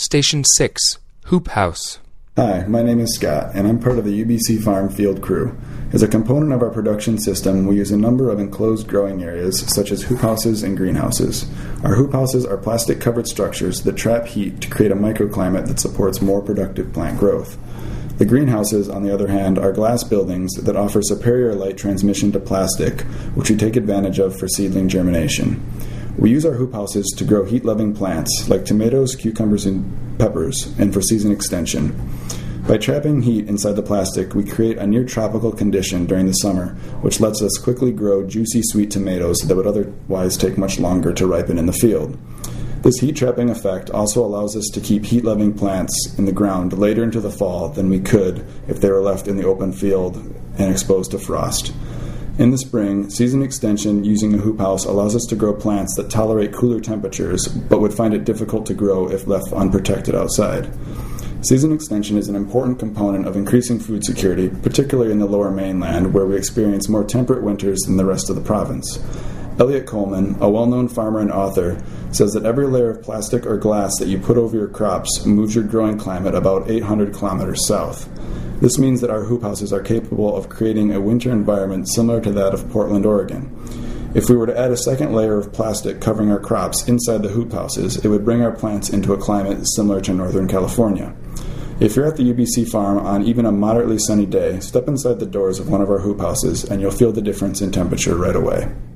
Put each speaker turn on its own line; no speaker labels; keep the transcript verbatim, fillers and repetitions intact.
Station six, Hoop House.
Hi, my name is Scott, and I'm part of the U B C Farm field crew. As a component of our production system, we use a number of enclosed growing areas, such as hoop houses and greenhouses. Our hoop houses are plastic-covered structures that trap heat to create a microclimate that supports more productive plant growth. The greenhouses, on the other hand, are glass buildings that offer superior light transmission to plastic, which we take advantage of for seedling germination. We use our hoop houses to grow heat-loving plants like tomatoes, cucumbers, and peppers, and for season extension. By trapping heat inside the plastic, we create a near-tropical condition during the summer, which lets us quickly grow juicy, sweet tomatoes that would otherwise take much longer to ripen in the field. This heat-trapping effect also allows us to keep heat-loving plants in the ground later into the fall than we could if they were left in the open field and exposed to frost. In the spring, season extension using a hoop house allows us to grow plants that tolerate cooler temperatures but would find it difficult to grow if left unprotected outside. Season extension is an important component of increasing food security, particularly in the lower mainland, where we experience more temperate winters than the rest of the province. Elliot Coleman, a well-known farmer and author, says that every layer of plastic or glass that you put over your crops moves your growing climate about eight hundred kilometers south. This means that our hoop houses are capable of creating a winter environment similar to that of Portland, Oregon. If we were to add a second layer of plastic covering our crops inside the hoop houses, it would bring our plants into a climate similar to Northern California. If you're at the U B C farm on even a moderately sunny day, step inside the doors of one of our hoop houses and you'll feel the difference in temperature right away.